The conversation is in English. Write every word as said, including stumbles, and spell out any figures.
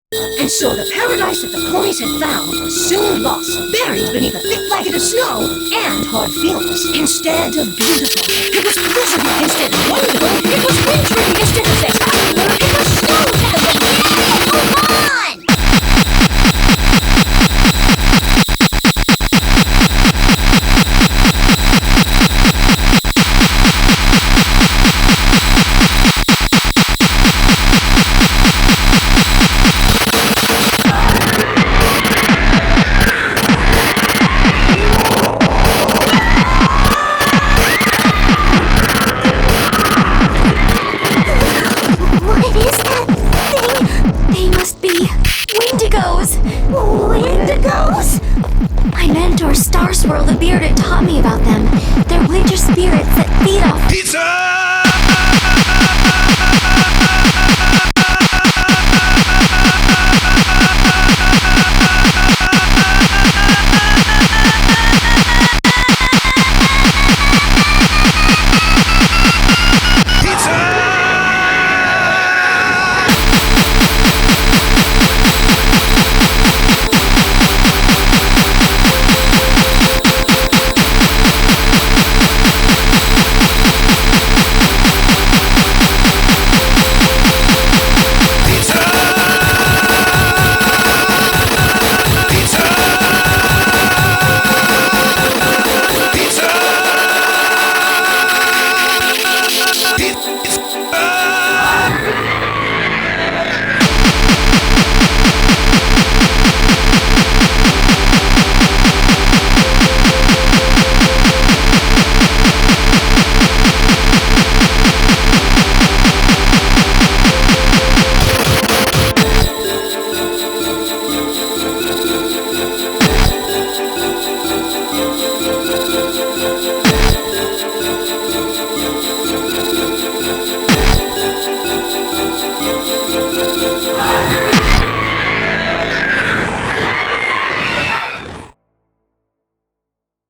And so the paradise that the cronies had found was soon lost, buried beneath a thick blanket of snow and hard feelings. Instead of beautiful, it was blizzardly. Instead of wonderful, it was wintry. Instead of spectacular, it was snowtastic. Yeah, move on! What is that thing? They must be Wendigos. Wendigos? My mentor, Star Swirl the Bearded, taught me about them. They're winter spirits that feed off Pizza!